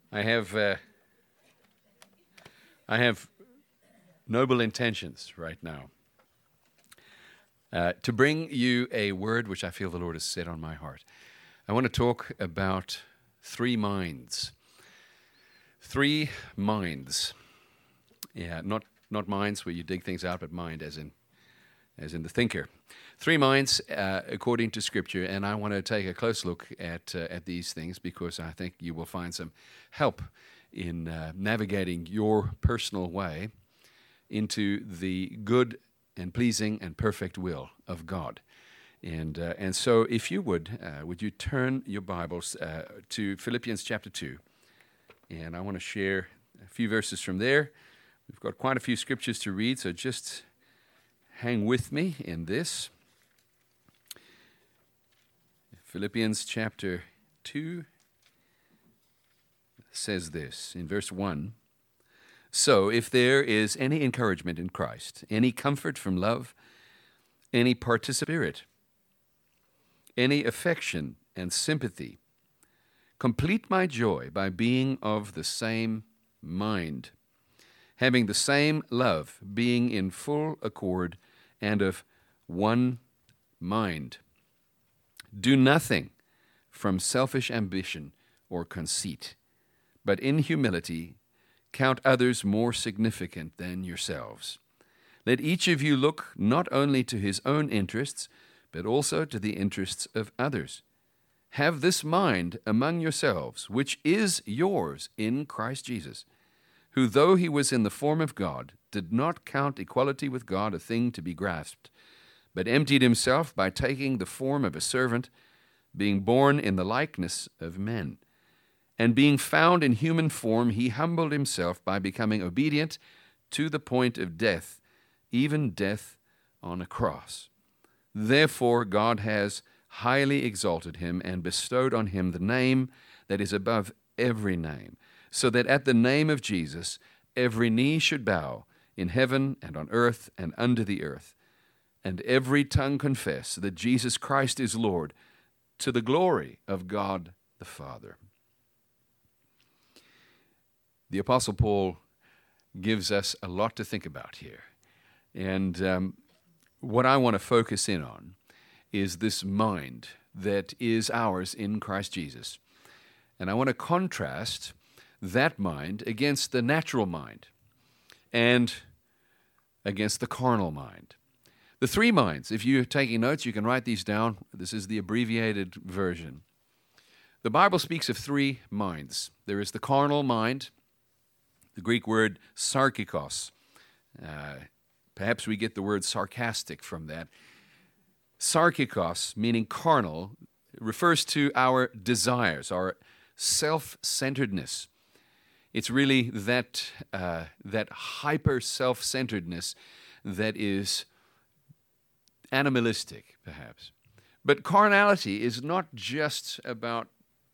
I have I have noble intentions right now to bring you a word which I feel the Lord has set on my heart. I want to talk about three minds. Three minds. Yeah, not minds where you dig things out, but mind as in the thinker. Three minds according to Scripture, and I want to take a close look at these things because I think you will find some help in navigating your personal way into the good and pleasing and perfect will of God. And so if you would you turn your Bibles to Philippians chapter 2, and I want to share a few verses from there. We've got quite a few scriptures to read, so just hang with me in this. Philippians chapter 2 says this in verse 1. So if there is any encouragement in Christ, any comfort from love, any spirit, any affection and sympathy, complete my joy by being of the same mind, having the same love, being in full accord and of one mind. Do nothing from selfish ambition or conceit, but in humility count others more significant than yourselves. Let each of you look not only to his own interests, but also to the interests of others. Have this mind among yourselves, which is yours in Christ Jesus, who, though he was in the form of God, did not count equality with God a thing to be grasped, but emptied himself by taking the form of a servant, being born in the likeness of men. And being found in human form, he humbled himself by becoming obedient to the point of death, even death on a cross. Therefore God has highly exalted him and bestowed on him the name that is above every name, so that at the name of Jesus every knee should bow in heaven and on earth and under the earth, and every tongue confess that Jesus Christ is Lord, to the glory of God the Father. The Apostle Paul gives us a lot to think about here. And what I want to focus in on is this mind that is ours in Christ Jesus. And I want to contrast that mind against the natural mind and against the carnal mind. The three minds, if you're taking notes, you can write these down. This is the abbreviated version. The Bible speaks of three minds. There is the carnal mind, the Greek word sarkikos. Perhaps we get the word sarcastic from that. Sarkikos, meaning carnal, refers to our desires, our self-centeredness. It's really that hyper self-centeredness that is animalistic, perhaps. But carnality is not just about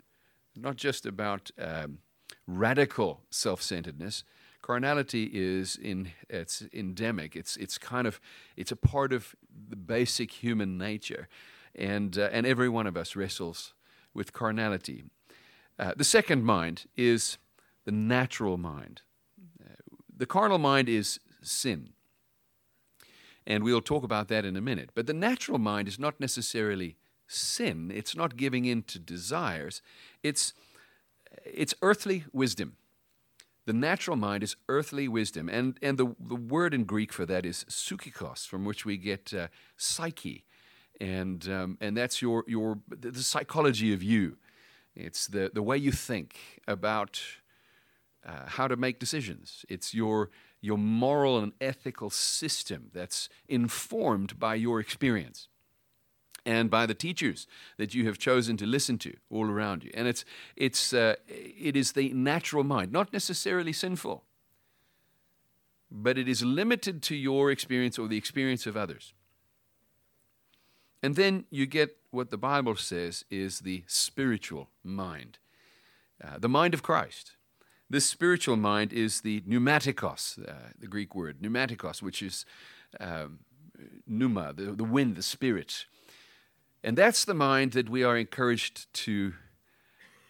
radical self-centeredness. Carnality is it's endemic. It's a part of the basic human nature, and every one of us wrestles with carnality. The second mind is the natural mind. The carnal mind is sin, and we'll talk about that in a minute. But the natural mind is not necessarily sin. It's not giving in to desires. It's earthly wisdom. The natural mind is earthly wisdom, and the word in Greek for that is psychikos, from which we get psyche, and that's the psychology of you. It's the way you think about how to make decisions. It's your moral and ethical system that's informed by your experience and by the teachers that you have chosen to listen to all around you. And it is the natural mind, not necessarily sinful, but it is limited to your experience or the experience of others. And then you get what the Bible says is the spiritual mind, the mind of Christ. This spiritual mind is the pneumatikos, the Greek word, pneumatikos, which is pneuma, the wind, the spirit. And that's the mind that we are encouraged to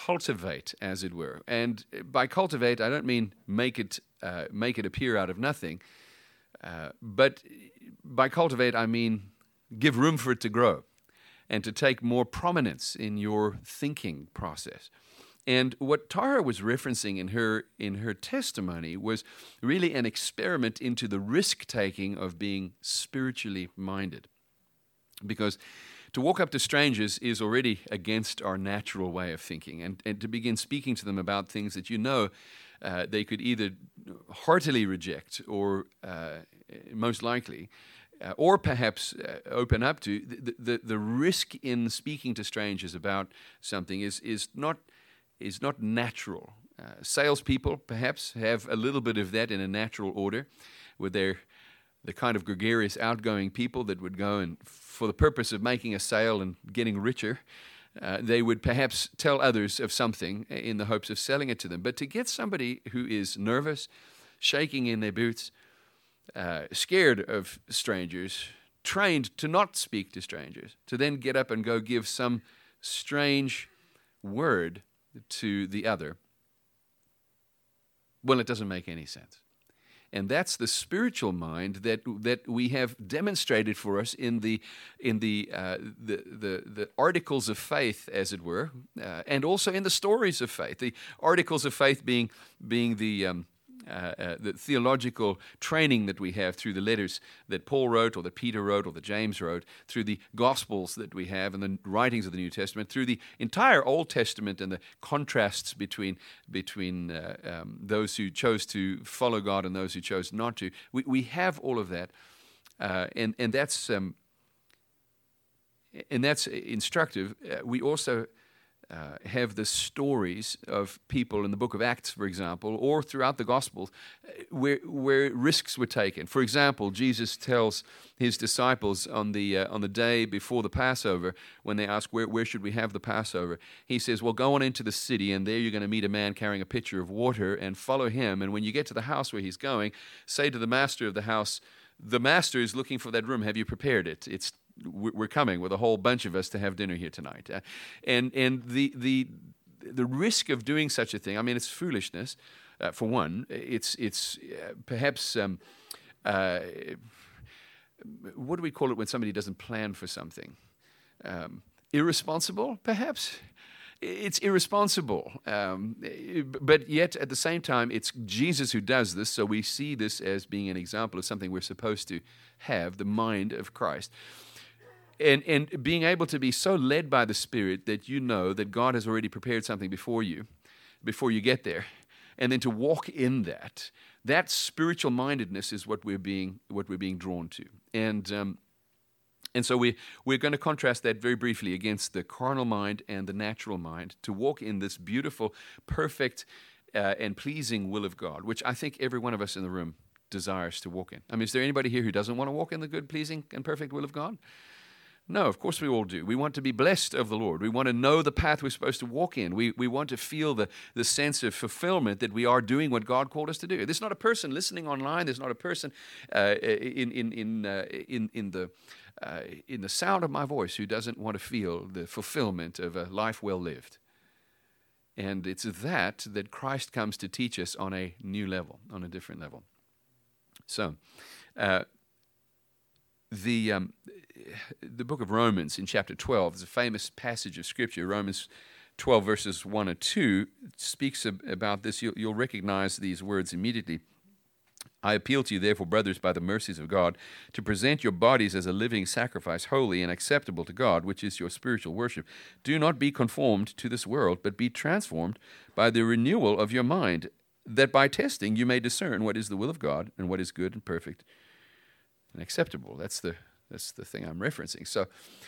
cultivate, as it were. And by cultivate, I don't mean make it appear out of nothing, but by cultivate, I mean give room for it to grow and to take more prominence in your thinking process. And what Tara was referencing in her testimony was really an experiment into the risk-taking of being spiritually minded. Because to walk up to strangers is already against our natural way of thinking. And to begin speaking to them about things that you know they could either heartily reject or most likely, or perhaps open up to, the risk in speaking to strangers about something is not natural. Salespeople perhaps have a little bit of that in a natural order, where they're the kind of gregarious, outgoing people that would go and, for the purpose of making a sale and getting richer, they would perhaps tell others of something in the hopes of selling it to them. But to get somebody who is nervous, shaking in their boots, scared of strangers, trained to not speak to strangers, to then get up and go give some strange word to the other, well, it doesn't make any sense. And that's the spiritual mind that we have demonstrated for us in the articles of faith, as it were, and also in the stories of faith. The articles of faith being the theological training that we have through the letters that Paul wrote, or that Peter wrote, or that James wrote, through the Gospels that we have and the writings of the New Testament, through the entire Old Testament and the contrasts between those who chose to follow God and those who chose not to. We have all of that, and that's instructive. We also have the stories of people in the book of Acts, for example, or throughout the Gospels, where risks were taken. For example, Jesus tells his disciples on the day before the Passover, when they ask, where should we have the Passover? He says, well, go on into the city, and there you're going to meet a man carrying a pitcher of water, and follow him. And when you get to the house where he's going, say to the master of the house, the master is looking for that room. Have you prepared it? We're coming with a whole bunch of us to have dinner here tonight. And the risk of doing such a thing, I mean, it's foolishness, for one. It's perhaps, what do we call it when somebody doesn't plan for something? Irresponsible, perhaps? It's irresponsible, but yet at the same time, it's Jesus who does this, so we see this as being an example of something we're supposed to have, the mind of Christ. And being able to be so led by the Spirit that you know that God has already prepared something before you get there, and then to walk in that spiritual mindedness is what we're being drawn to. And so we're going to contrast that very briefly against the carnal mind and the natural mind, to walk in this beautiful, perfect, and pleasing will of God, which I think every one of us in the room desires to walk in. I mean, is there anybody here who doesn't want to walk in the good, pleasing, and perfect will of God? No, of course we all do. We want to be blessed of the Lord. We want to know the path we're supposed to walk in. We want to feel the sense of fulfillment that we are doing what God called us to do. There's not a person listening online. There's not a person in the sound of my voice who doesn't want to feel the fulfillment of a life well lived. And it's that Christ comes to teach us on a new level, on a different level. So, the book of Romans in chapter 12 is a famous passage of Scripture. Romans 12 verses 1 and 2 speaks about this. You'll recognize these words immediately. I appeal to you, therefore, brothers, by the mercies of God, to present your bodies as a living sacrifice, holy and acceptable to God, which is your spiritual worship. Do not be conformed to this world, but be transformed by the renewal of your mind, that by testing you may discern what is the will of God and what is good and perfect and acceptable. That's the thing I'm referencing. So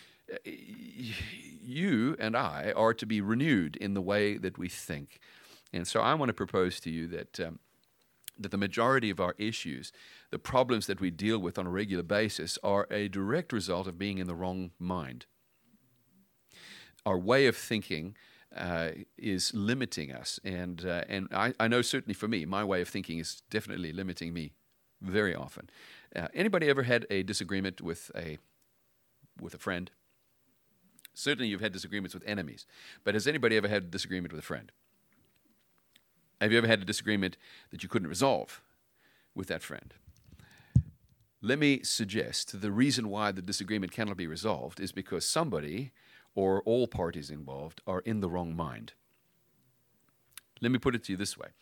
you and I are to be renewed in the way that we think. And so I want to propose to you that the majority of our issues, the problems that we deal with on a regular basis, are a direct result of being in the wrong mind. Our way of thinking is limiting us. And I know certainly for me, my way of thinking is definitely limiting me very often. Anybody ever had a disagreement with a friend? Certainly you've had disagreements with enemies. But has anybody ever had a disagreement with a friend? Have you ever had a disagreement that you couldn't resolve with that friend? Let me suggest the reason why the disagreement cannot be resolved is because somebody or all parties involved are in the wrong mind. Let me put it to you this way.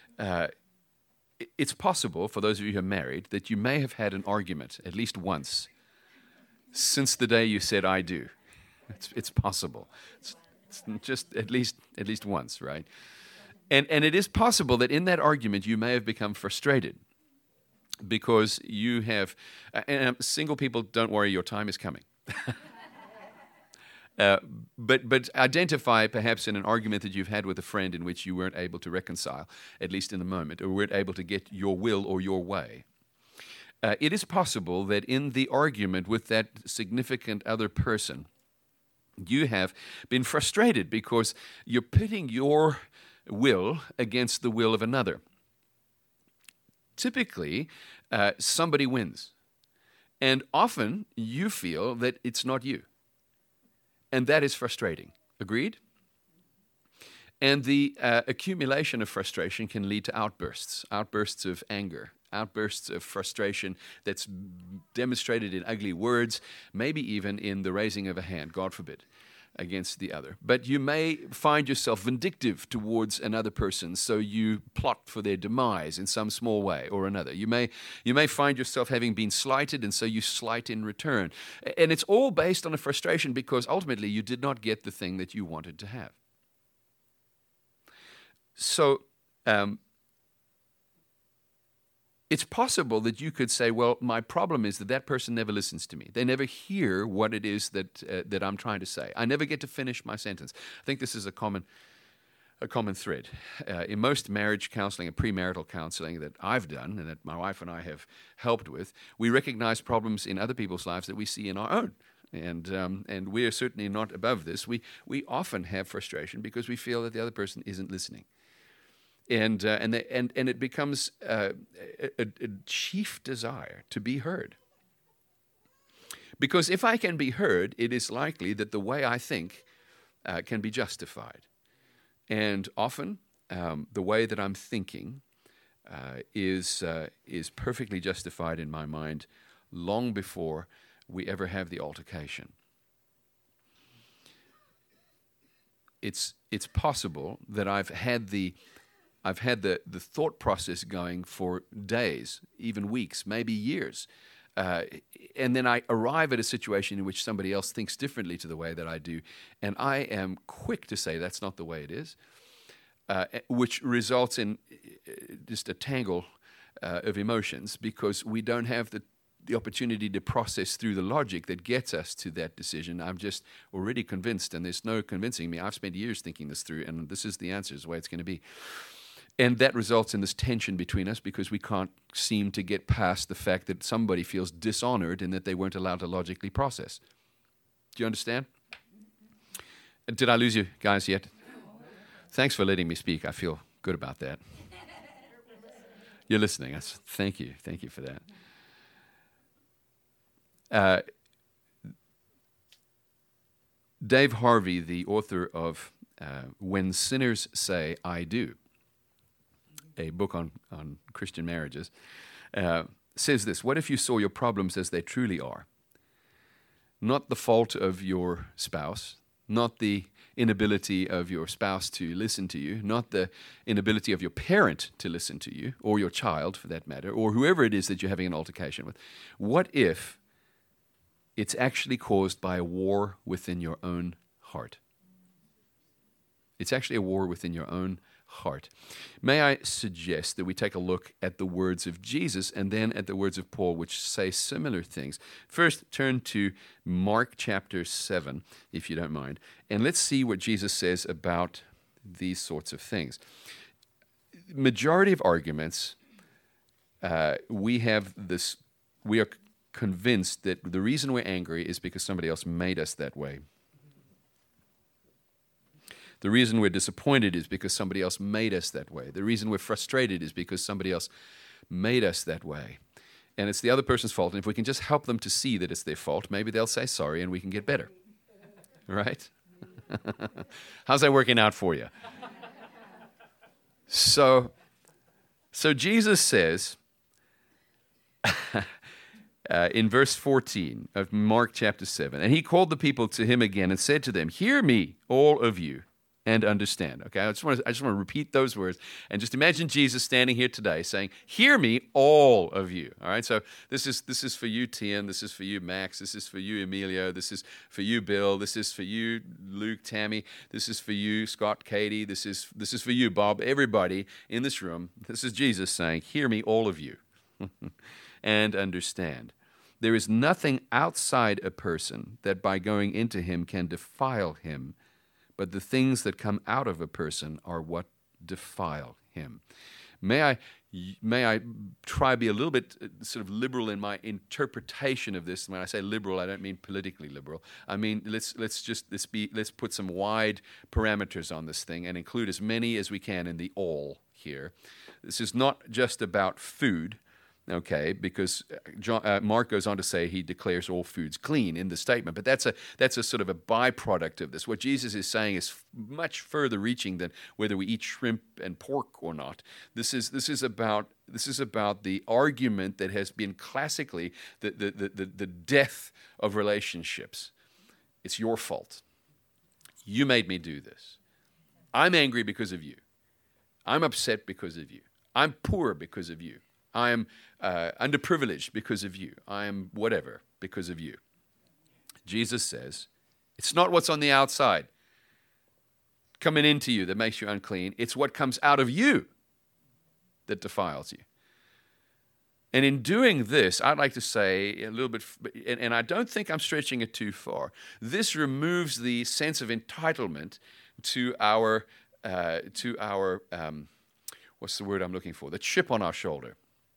It's possible, for those of you who are married, that you may have had an argument at least once since the day you said, "I do." It's possible. It's just at least once, right? And it is possible that in that argument you may have become frustrated because you have, and single people, don't worry, your time is coming. But identify perhaps in an argument that you've had with a friend in which you weren't able to reconcile, at least in the moment, or weren't able to get your will or your way. It is possible that in the argument with that significant other person, you have been frustrated because you're pitting your will against the will of another. Typically, somebody wins. And often you feel that it's not you. And that is frustrating. Agreed? And the accumulation of frustration can lead to outbursts of anger, outbursts of frustration that's demonstrated in ugly words, maybe even in the raising of a hand, God forbid, against the other. But you may find yourself vindictive towards another person, so you plot for their demise in some small way or another. You may find yourself having been slighted, and so you slight in return. And it's all based on a frustration because ultimately you did not get the thing that you wanted to have. So, it's possible that you could say, well, my problem is that person never listens to me. They never hear what it is that I'm trying to say. I never get to finish my sentence. I think this is a common thread. In most marriage counseling and premarital counseling that I've done and that my wife and I have helped with, we recognize problems in other people's lives that we see in our own. And we are certainly not above this. We often have frustration because we feel that the other person isn't listening. And it becomes a chief desire to be heard. Because if I can be heard, it is likely that the way I think can be justified. And often, the way that I'm thinking is perfectly justified in my mind long before we ever have the altercation. It's possible that I've had the thought process going for days, even weeks, maybe years. And then I arrive at a situation in which somebody else thinks differently to the way that I do. And I am quick to say that's not the way it is, which results in just a tangle of emotions because we don't have the opportunity to process through the logic that gets us to that decision. I'm just already convinced, and there's no convincing me. I've spent years thinking this through, and this is the answer, is the way it's going to be. And that results in this tension between us because we can't seem to get past the fact that somebody feels dishonored in that they weren't allowed to logically process. Do you understand? Did I lose you guys yet? Thanks for letting me speak. I feel good about that. You're listening. Thank you. Thank you for that. Dave Harvey, the author of When Sinners Say, I Do, a book on Christian marriages, says this: what if you saw your problems as they truly are? Not the fault of your spouse, not the inability of your spouse to listen to you, not the inability of your parent to listen to you, or your child for that matter, or whoever it is that you're having an altercation with. What if it's actually caused by a war within your own heart? It's actually a war within your own heart. May I suggest that we take a look at the words of Jesus and then at the words of Paul, which say similar things. First, turn to Mark chapter 7, if you don't mind, and let's see what Jesus says about these sorts of things. Majority of arguments, we are convinced that the reason we're angry is because somebody else made us that way. The reason we're disappointed is because somebody else made us that way. The reason we're frustrated is because somebody else made us that way. And it's the other person's fault. And if we can just help them to see that it's their fault, maybe they'll say sorry and we can get better. right? How's that working out for you? So Jesus says in verse 14 of Mark chapter 7, and he called the people to him again and said to them, "Hear me, all of you, and understand." Okay, I just want to repeat those words and just imagine Jesus standing here today saying, "Hear me, all of you." All right, so this is for you, Tian. This is for you, Max. This is for you, Emilio. This is for you, Bill. This is for you, Luke, Tammy. This is for you, Scott, Katie. This is for you, Bob. Everybody in this room. This is Jesus saying, "Hear me, all of you, and understand. There is nothing outside a person that by going into him can defile him, but the things that come out of a person are what defile him." May I try to be a little bit sort of liberal in my interpretation of this? When I say liberal, I don't mean politically liberal. I mean let's put some wide parameters on this thing and include as many as we can in the all here. This is not just about food. Okay, because Mark goes on to say he declares all foods clean in the statement, but that's a sort of a byproduct of this. What Jesus is saying is much further reaching than whether we eat shrimp and pork or not. This is about the argument that has been classically the death of relationships. It's your fault. You made me do this. I'm angry because of you. I'm upset because of you. I'm poor because of you. I am underprivileged because of you. I am whatever because of you. Jesus says, it's not what's on the outside coming into you that makes you unclean. It's what comes out of you that defiles you. And in doing this, I'd like to say a little bit, and I don't think I'm stretching it too far, this removes the sense of entitlement to our what's the word I'm looking for? The chip on our shoulder.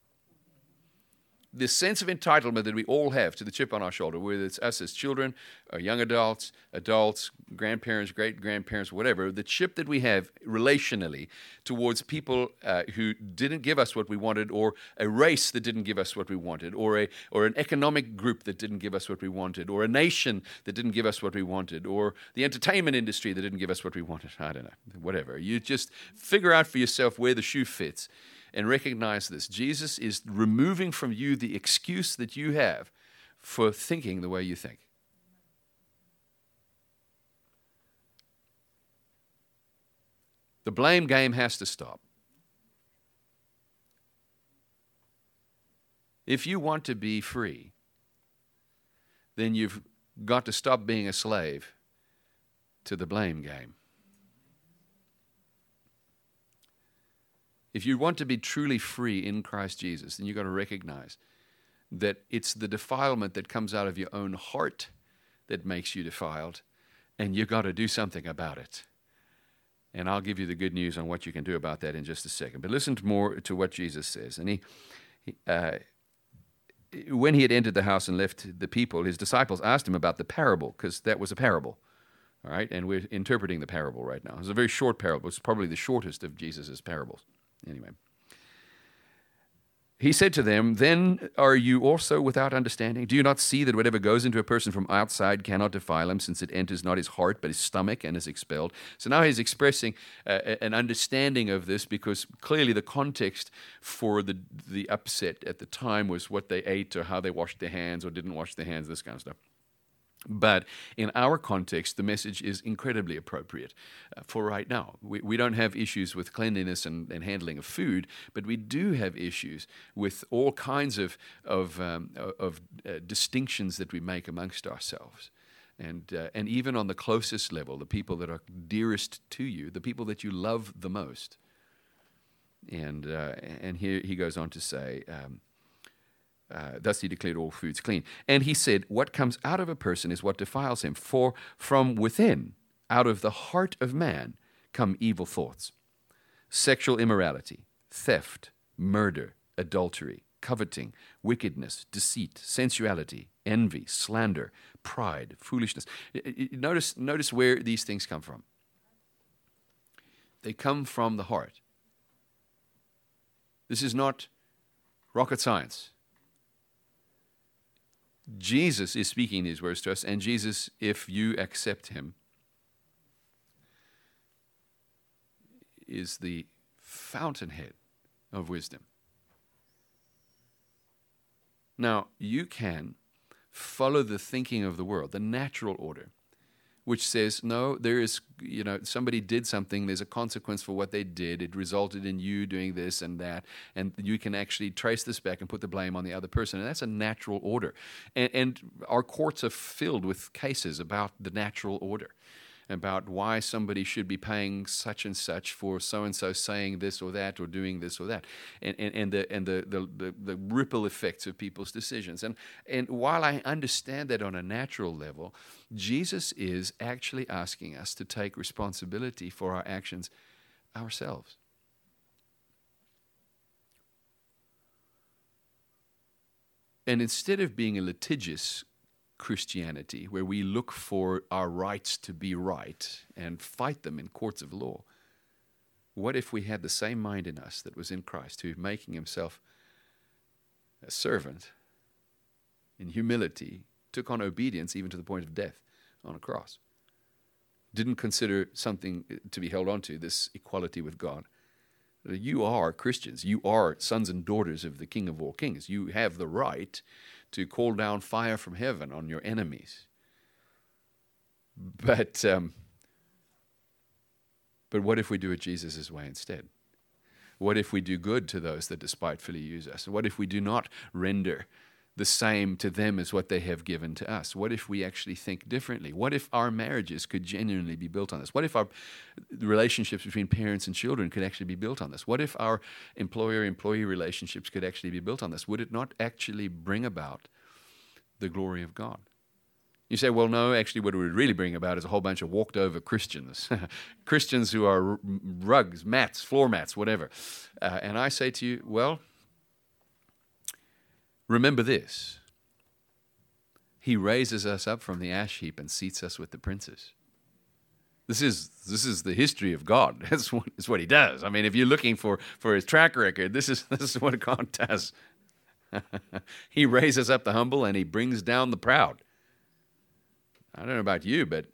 This sense of entitlement that we all have to the chip on our shoulder, whether it's us as children, or young adults, grandparents, great-grandparents, whatever, the chip that we have relationally towards people who didn't give us what we wanted, or a race that didn't give us what we wanted, or an economic group that didn't give us what we wanted, or a nation that didn't give us what we wanted, or the entertainment industry that didn't give us what we wanted. I don't know, whatever. You just figure out for yourself where the shoe fits. And recognize this. Jesus is removing from you the excuse that you have for thinking the way you think. The blame game has to stop. If you want to be free, then you've got to stop being a slave to the blame game. If you want to be truly free in Christ Jesus, then you've got to recognize that it's the defilement that comes out of your own heart that makes you defiled, and you've got to do something about it. And I'll give you the good news on what you can do about that in just a second. But listen more to what Jesus says. And when he had entered the house and left the people, his disciples asked him about the parable, because that was a parable. All right, and we're interpreting the parable right now. It's a very short parable. It's probably the shortest of Jesus' parables. Anyway, he said to them, "Then are you also without understanding? Do you not see that whatever goes into a person from outside cannot defile him, since it enters not his heart but his stomach and is expelled?" So now he's expressing an understanding of this, because clearly the context for the upset at the time was what they ate or how they washed their hands or didn't wash their hands, this kind of stuff. But in our context, the message is incredibly appropriate for right now. We don't have issues with cleanliness and handling of food, but we do have issues with all kinds of distinctions that we make amongst ourselves. And even on the closest level, the people that are dearest to you, the people that you love the most. And here he goes on to say, thus he declared all foods clean. And he said, what comes out of a person is what defiles him. For from within, out of the heart of man, come evil thoughts, sexual immorality, theft, murder, adultery, coveting, wickedness, deceit, sensuality, envy, slander, pride, foolishness. Notice where these things come from. They come from the heart. This is not rocket science. Jesus is speaking these words to us, and Jesus, if you accept him, is the fountainhead of wisdom. Now, you can follow the thinking of the world, the natural order, which says, no, there is, somebody did something, there's a consequence for what they did, it resulted in you doing this and that, and you can actually trace this back and put the blame on the other person, and that's a natural order. And our courts are filled with cases about the natural order, about why somebody should be paying such and such for so-and-so saying this or that or doing this or that, and the ripple effects of people's decisions. And while I understand that on a natural level, Jesus is actually asking us to take responsibility for our actions ourselves. And instead of being a litigious Christianity, where we look for our rights to be right and fight them in courts of law, what if we had the same mind in us that was in Christ, who, making himself a servant in humility, took on obedience even to the point of death on a cross, didn't consider something to be held on to, this equality with God. You are Christians. You are sons and daughters of the King of all kings. You have the right to call down fire from heaven on your enemies. But what if we do it Jesus' way instead? What if we do good to those that despitefully use us? What if we do not render the same to them as what they have given to us? What if we actually think differently? What if our marriages could genuinely be built on this? What if our relationships between parents and children could actually be built on this? What if our employer-employee relationships could actually be built on this? Would it not actually bring about the glory of God? You say, well, no, actually what it would really bring about is a whole bunch of walked over Christians, Christians who are rugs, mats, floor mats, whatever. And I say to you, well, remember this: he raises us up from the ash heap and seats us with the princes. This is the history of God. That's what he does. I mean, if you're looking for his track record, this is what God does. He raises up the humble and he brings down the proud. I don't know about you, but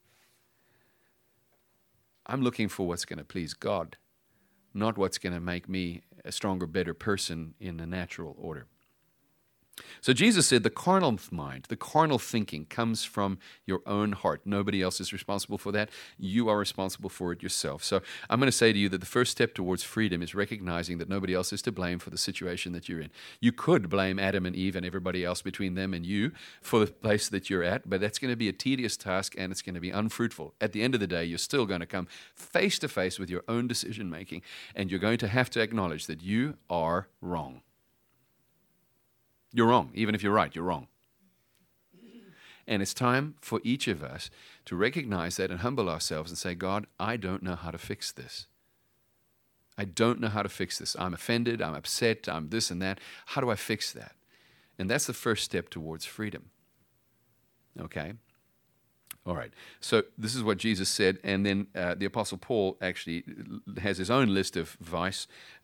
I'm looking for what's going to please God, not what's going to make me a stronger, better person in the natural order. So Jesus said the carnal mind, the carnal thinking comes from your own heart. Nobody else is responsible for that. You are responsible for it yourself. So I'm going to say to you that the first step towards freedom is recognizing that nobody else is to blame for the situation that you're in. You could blame Adam and Eve and everybody else between them and you for the place that you're at, but that's going to be a tedious task and it's going to be unfruitful. At the end of the day, you're still going to come face to face with your own decision making, and you're going to have to acknowledge that you are wrong. You're wrong. Even if you're right, you're wrong. And it's time for each of us to recognize that and humble ourselves and say, God, I don't know how to fix this. I don't know how to fix this. I'm offended, I'm upset, I'm this and that. How do I fix that? And that's the first step towards freedom. Okay? All right. So this is what Jesus said, and then the Apostle Paul actually has his own list of vice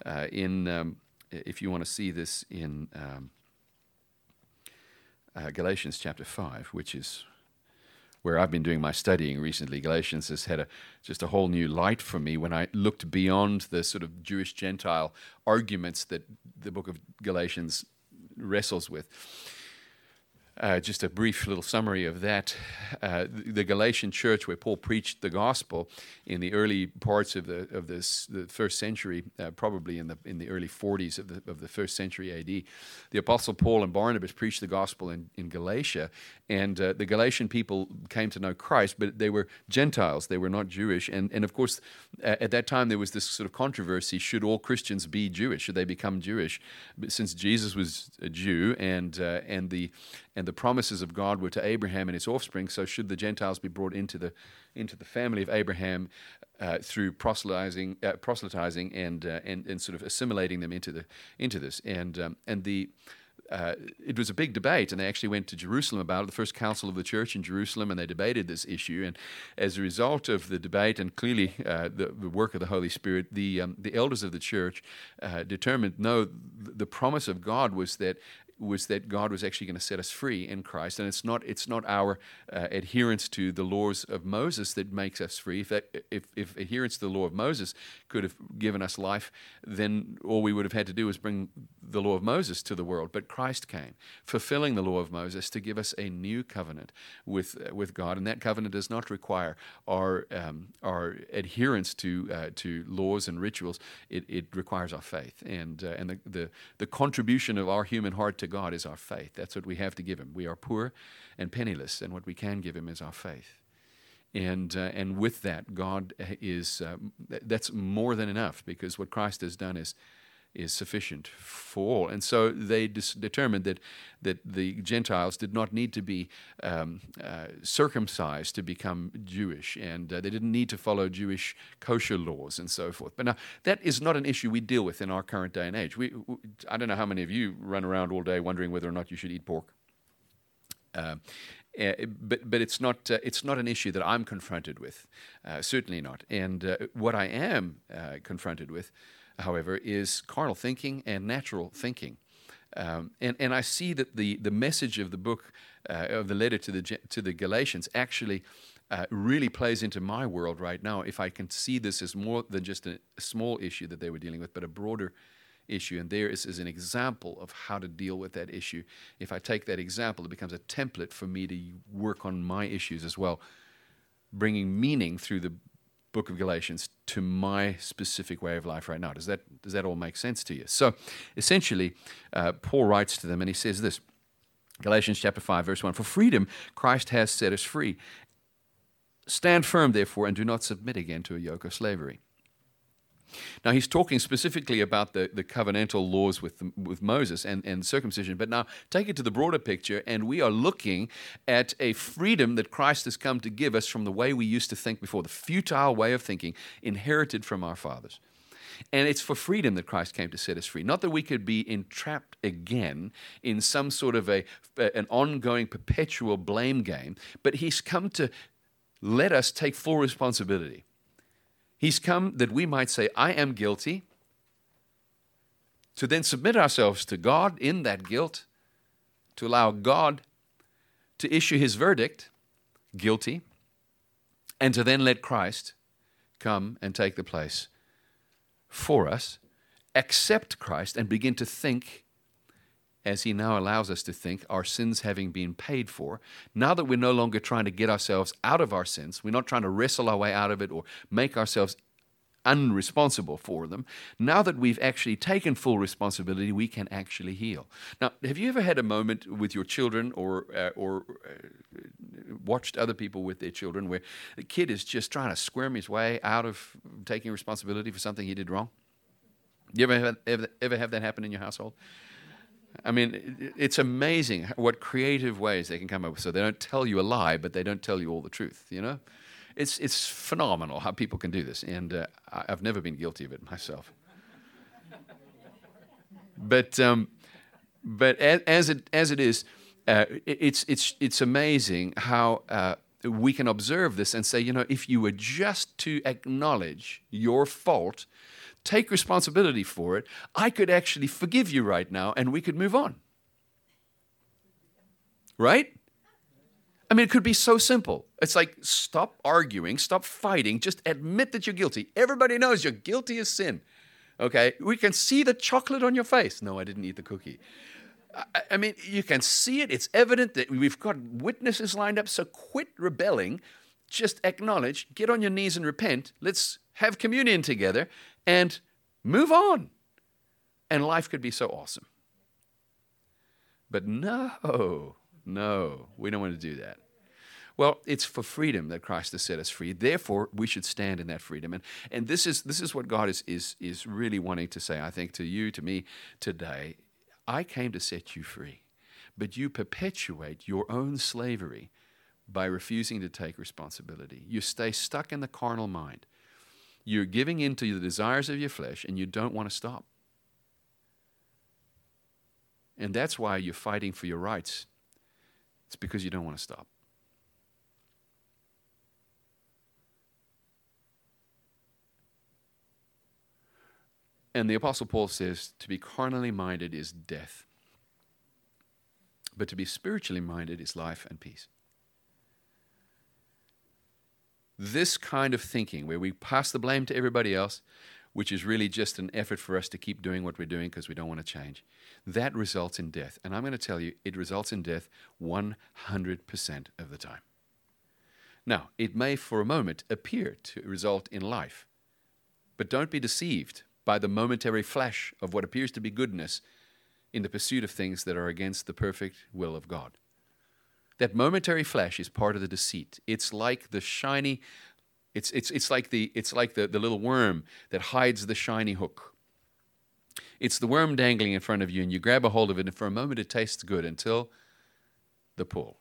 if you want to see this in Galatians chapter 5, which is where I've been doing my studying recently. Galatians has had just a whole new light for me when I looked beyond the sort of Jewish-Gentile arguments that the book of Galatians wrestles with. Just a brief little summary of that. The Galatian church, where Paul preached the gospel in the early parts of the first century, probably in the early 40s of the first century A.D., the Apostle Paul and Barnabas preached the gospel in Galatia, and the Galatian people came to know Christ, but they were Gentiles, they were not Jewish, and of course at that time there was this sort of controversy: should all Christians be Jewish? Should they become Jewish? But since Jesus was a Jew and the promises of God were to Abraham and his offspring, so should the Gentiles be brought into the family of Abraham through proselytizing and sort of assimilating them into this. It was a big debate, and they actually went to Jerusalem about it, the first council of the church in Jerusalem, and they debated this issue. And as a result of the debate, and clearly the work of the Holy Spirit, the elders of the church determined, no, the promise of God was that was that God was actually going to set us free in Christ, and it's not our adherence to the laws of Moses that makes us free. If adherence to the law of Moses could have given us life, then all we would have had to do was bring the law of Moses to the world. But Christ came, fulfilling the law of Moses, to give us a new covenant with God, and that covenant does not require our adherence to laws and rituals. It requires our faith, and the contribution of our human heart to God is our faith. That's what we have to give Him. We are poor and penniless, and what we can give Him is our faith. And with that, God is that's more than enough, because what Christ has done is sufficient for all. And so they determined that the Gentiles did not need to be circumcised to become Jewish, and they didn't need to follow Jewish kosher laws and so forth. But now, that is not an issue we deal with in our current day and age. I don't know how many of you run around all day wondering whether or not you should eat pork. But it's not an issue that I'm confronted with, certainly not. And what I am confronted with, however, is carnal thinking and natural thinking. And I see that the message of the book, of the letter to the Galatians, actually really plays into my world right now, if I can see this as more than just a small issue that they were dealing with, but a broader issue. And there is an example of how to deal with that issue. If I take that example, it becomes a template for me to work on my issues as well, bringing meaning through the book of Galatians to my specific way of life right now. Does that all make sense to you? So essentially, Paul writes to them and he says this, Galatians chapter 5, verse 1, "For freedom Christ has set us free. Stand firm, therefore, and do not submit again to a yoke of slavery." Now, he's talking specifically about the covenantal laws with Moses and circumcision, but now take it to the broader picture, and we are looking at a freedom that Christ has come to give us from the way we used to think before, the futile way of thinking inherited from our fathers. And it's for freedom that Christ came to set us free. Not that we could be entrapped again in some sort of an ongoing, perpetual blame game, but he's come to let us take full responsibility. He's come that we might say, I am guilty, to then submit ourselves to God in that guilt, to allow God to issue His verdict, guilty, and to then let Christ come and take the place for us, accept Christ, and begin to think as He now allows us to think, our sins having been paid for. Now that we're no longer trying to get ourselves out of our sins, we're not trying to wrestle our way out of it or make ourselves unresponsible for them. Now that we've actually taken full responsibility, we can actually heal. Now, have you ever had a moment with your children or watched other people with their children where the kid is just trying to squirm his way out of taking responsibility for something he did wrong? You ever have that happen in your household? I mean, it's amazing what creative ways they can come up with. So they don't tell you a lie, but they don't tell you all the truth, you know? It's phenomenal how people can do this, and I've never been guilty of it myself. But as it is, it's amazing how we can observe this and say, you know, if you were just to acknowledge your fault, take responsibility for it, I could actually forgive you right now and we could move on. Right? I mean, it could be so simple. It's like, stop arguing, stop fighting, just admit that you're guilty. Everybody knows you're guilty as sin. Okay? We can see the chocolate on your face. No, I didn't eat the cookie. I mean, you can see it. It's evident that we've got witnesses lined up, so quit rebelling. Just acknowledge, get on your knees and repent. Let's have communion together and move on. And life could be so awesome. But no, we don't want to do that. Well, it's for freedom that Christ has set us free. Therefore, we should stand in that freedom. And this is what God is really wanting to say, I think, to you, to me today. I came to set you free, but you perpetuate your own slavery by refusing to take responsibility. You stay stuck in the carnal mind. You're giving in to the desires of your flesh, and you don't want to stop. And that's why you're fighting for your rights. It's because you don't want to stop. And the Apostle Paul says, to be carnally minded is death. But to be spiritually minded is life and peace. This kind of thinking, where we pass the blame to everybody else, which is really just an effort for us to keep doing what we're doing because we don't want to change, that results in death. And I'm going to tell you, it results in death 100% of the time. Now, it may for a moment appear to result in life, but don't be deceived by the momentary flash of what appears to be goodness in the pursuit of things that are against the perfect will of God. That momentary flash is part of the deceit. It's like the shiny, it's like the little worm that hides the shiny hook. It's the worm dangling in front of you, and you grab a hold of it, and for a moment it tastes good until the pull.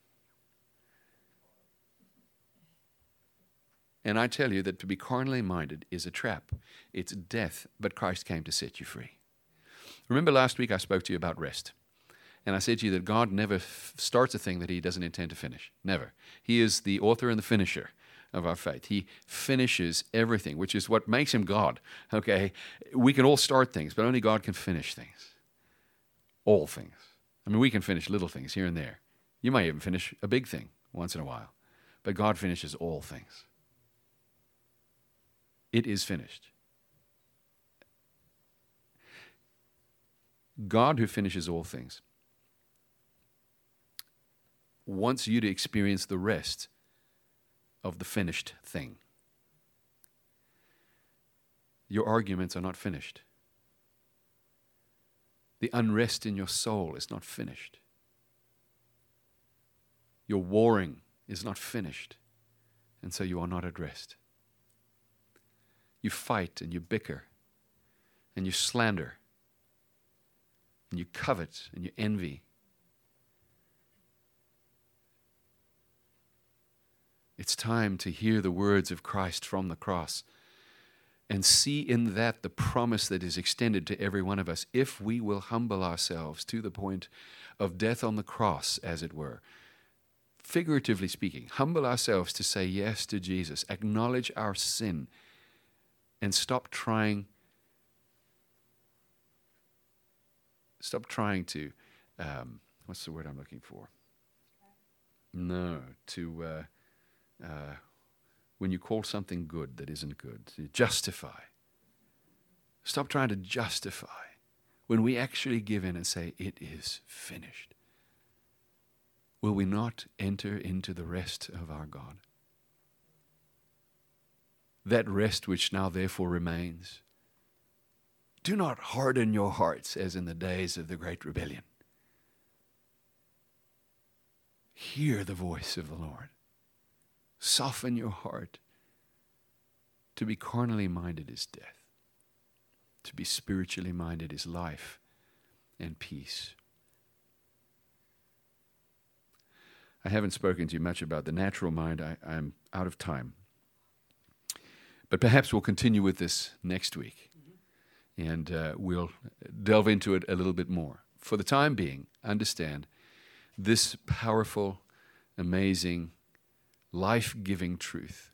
And I tell you that to be carnally minded is a trap. It's death, but Christ came to set you free. Remember last week I spoke to you about rest. And I said to you that God never starts a thing that he doesn't intend to finish. Never. He is the author and the finisher of our faith. He finishes everything, which is what makes him God. Okay? We can all start things, but only God can finish things. All things. I mean, we can finish little things here and there. You might even finish a big thing once in a while. But God finishes all things. It is finished. God, who finishes all things, wants you to experience the rest of the finished thing. Your arguments are not finished. The unrest in your soul is not finished. Your warring is not finished, and so you are not at rest. You fight and you bicker and you slander and you covet and you envy. It's time to hear the words of Christ from the cross and see in that the promise that is extended to every one of us if we will humble ourselves to the point of death on the cross, as it were. Figuratively speaking, humble ourselves to say yes to Jesus, acknowledge our sin, and stop trying to, what's the word I'm looking for? No, when you call something good that isn't good, to justify. Stop trying to justify when we actually give in and say, it is finished. Will we not enter into the rest of our God? That rest which now therefore remains. Do not harden your hearts as in the days of the great rebellion. Hear the voice of the Lord. Soften your heart. To be carnally minded is death. To be spiritually minded is life and peace. I haven't spoken to you much about the natural mind. I'm out of time. But perhaps we'll continue with this next week. And we'll delve into it a little bit more. For the time being, understand this powerful, amazing, life-giving truth.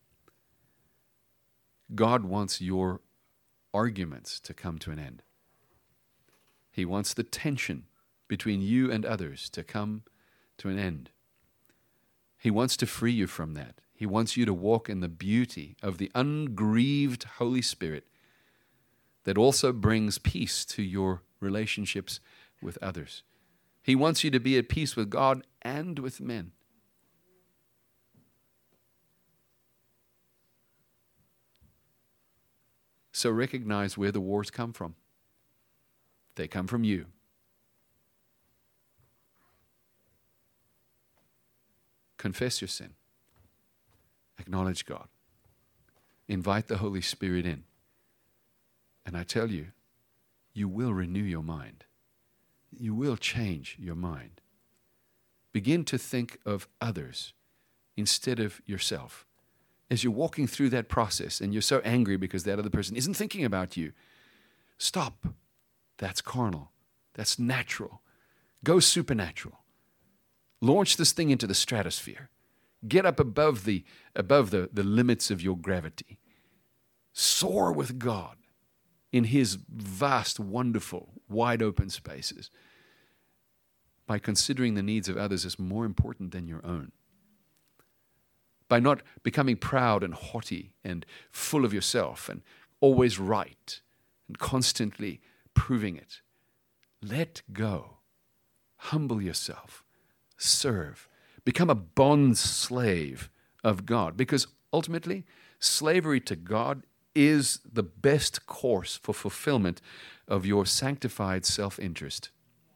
God wants your arguments to come to an end. He wants the tension between you and others to come to an end. He wants to free you from that. He wants you to walk in the beauty of the ungrieved Holy Spirit that also brings peace to your relationships with others. He wants you to be at peace with God and with men. So recognize where the wars come from. They come from you. Confess your sin. Acknowledge God. Invite the Holy Spirit in. And I tell you, you will renew your mind. You will change your mind. Begin to think of others instead of yourself. As you're walking through that process and you're so angry because that other person isn't thinking about you, stop. That's carnal. That's natural. Go supernatural. Launch this thing into the stratosphere. Get up above the limits of your gravity. Soar with God in his vast, wonderful, wide open spaces. by considering the needs of others as more important than your own, by not becoming proud and haughty and full of yourself and always right and constantly proving it. Let go. Humble yourself. Serve. Become a bond slave of God, because ultimately, slavery to God is the best course for fulfillment of your sanctified self-interest.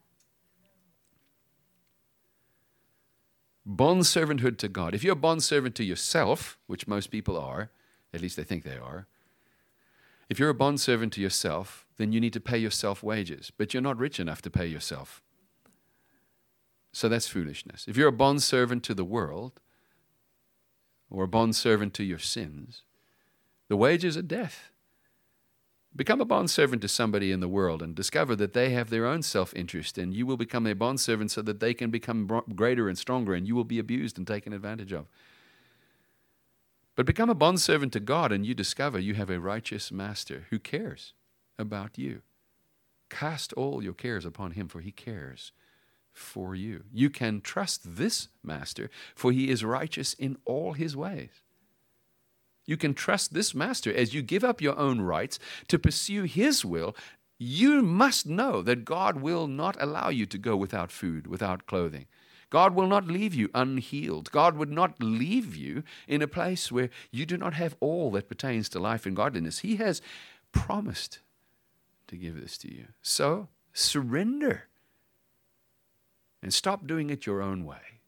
Bond servanthood to God. If you're a bond servant to yourself, which most people are, at least they think they are, if you're a bond servant to yourself, then you need to pay yourself wages, but you're not rich enough to pay yourself. So that's foolishness. If you're a bond servant to the world, or a bond servant to your sins, the wages are death. Become a bond servant to somebody in the world and discover that they have their own self-interest, and you will become their bond servant so that they can become greater and stronger, and you will be abused and taken advantage of. But become a bond servant to God, and you discover you have a righteous master who cares about you. Cast all your cares upon him, for he cares for you. You can trust this master, for he is righteous in all his ways. You can trust this master as you give up your own rights to pursue his will. You must know that God will not allow you to go without food, without clothing. God will not leave you unhealed. God would not leave you in a place where you do not have all that pertains to life and godliness. He has promised to give this to you. So surrender and stop doing it your own way.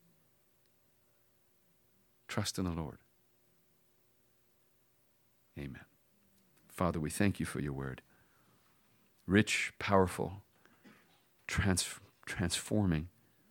Trust in the Lord. Amen. Father, we thank you for your word. Rich, powerful, transforming.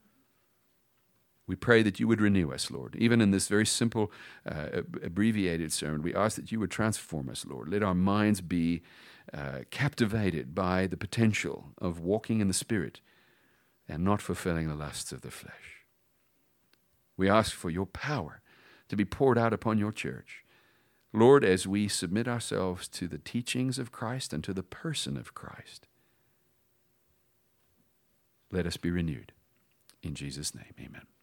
We pray that you would renew us, Lord. Even in this very simple, abbreviated sermon, we ask that you would transform us, Lord. Let our minds be captivated by the potential of walking in the Spirit and not fulfilling the lusts of the flesh. We ask for your power to be poured out upon your church. Lord, as we submit ourselves to the teachings of Christ and to the person of Christ, let us be renewed. In Jesus' name, amen.